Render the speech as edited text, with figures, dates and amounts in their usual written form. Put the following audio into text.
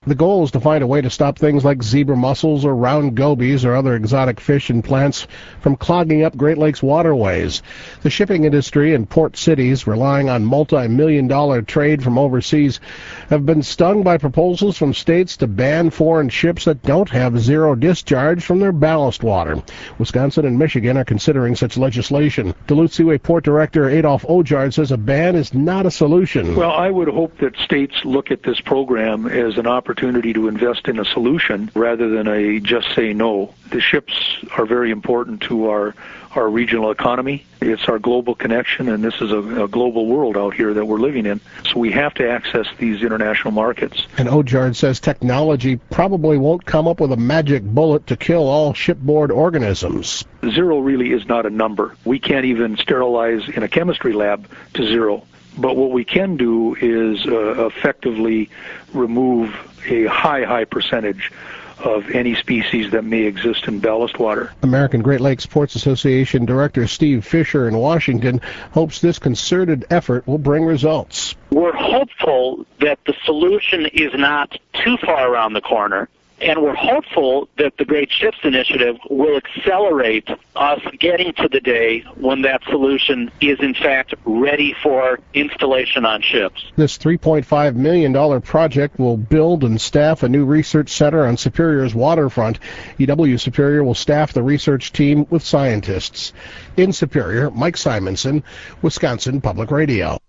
The goal is to find a way to stop things like zebra mussels or round gobies or other exotic fish and plants from clogging up Great Lakes waterways. The shipping industry and port cities, relying on multi-million-dollar trade from overseas, have been stung by proposals from states to ban foreign ships that don't have zero discharge from their ballast water. Wisconsin and Michigan are considering such legislation. Duluth Seaway Port Director Adolf Ojard says a ban is not a solution. Well, I would hope that states look at this program as an opportunity to invest in a solution rather than a just say no. The ships are very important to our regional economy. It's our global connection, and this is a global world out here that we're living in. So we have to access these international markets. And Ojard says technology probably won't come up with a magic bullet to kill all shipboard organisms. Zero really is not a number. We can't even sterilize in a chemistry lab to zero. But what we can do is effectively remove a high percentage of any species that may exist in ballast water. American Great Lakes Ports Association Director Steve Fisher in Washington hopes this concerted effort will bring results. We're hopeful that the solution is not too far around the corner, and we're hopeful that the Great Ships Initiative will accelerate us getting to the day when that solution is in fact ready for installation on ships. This $3.5 million project will build and staff a new research center on Superior's waterfront. EW Superior will staff the research team with scientists. In Superior, Mike Simonson, Wisconsin Public Radio.